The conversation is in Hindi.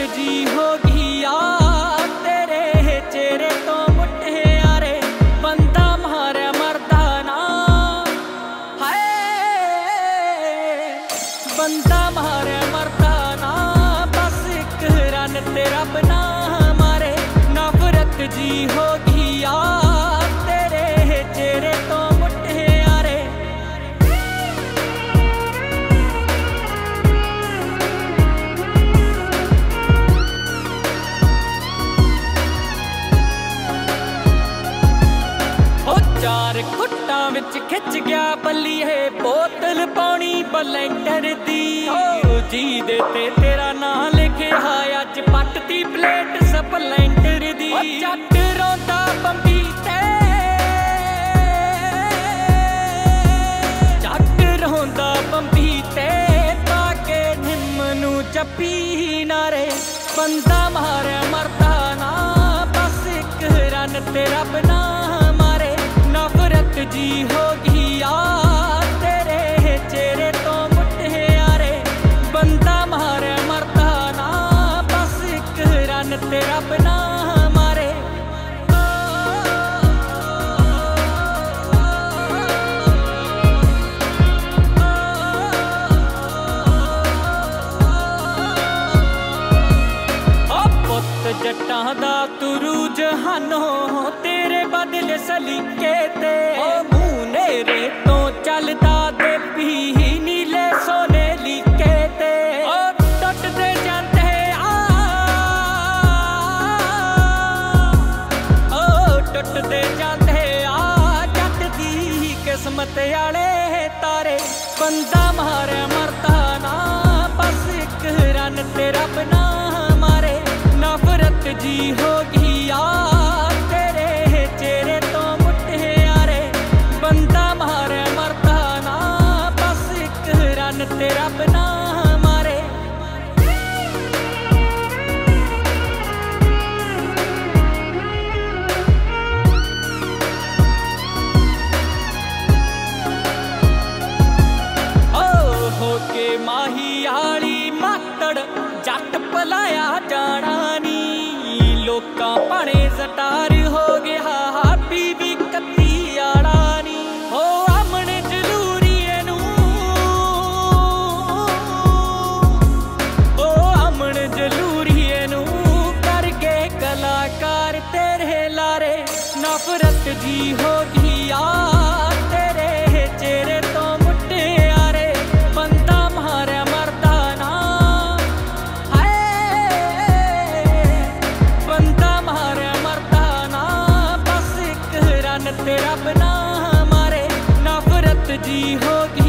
जी होगी यार तेरे चेहरे तो मुटियारे बंदा मारे मरदा ना हाय बंदा मारे मरदा ना बस एक रन तेरा बना मारे नफरत जी होगी यार तेरे चेहरे तो मुटियारे चार कुट्टा विच खिच गया बल्लीए बोतल पानी बलैंटर दी जी दे ते तेरा नाम लिखिया अज पटती प्लेट स्पलेंटर दी जट रोंदा बंबी ते जट रोंदा बंबी ते ताके निम्मनू जप्पी नारे बंदा मारे मरदा ना बस एक रन तेरा बना नफरत जी होगी यार तेरे चेहरे तो मुटियारे बंदा मारे मरदा ना बस एक रन तेरा बना मारे पुत जट्टां दा तुरू जहानो तेरे बदले सलीके ते मुंह नेरे तो चलदा दे भी नीले सोने लीके ते टुटदे जांदे टुटदे जांदे जट दी किस्मत आले तारे बंदा मारे मरदा ना बस एक रन तेरा बना मारे नफरत जी होगी यार तेरे चेहरे तो मुटियारे बंदा मारे मरदा ना बस एक रन तेरा बना मारे हो के माही आली मातड़ जट पलाया जाना नी लोकां भाणे सटार हो गया बीबी कत्ती आला नी हो अमन जलूरीए नू ओ अमन जलूरीए नू करके कलाकार तेरे लारे नफरत जी होगी यार तेरे चेहरे तो मुटियारे बंदा मारे मरदा ना तेरा बना मारे नफरत जी होगी।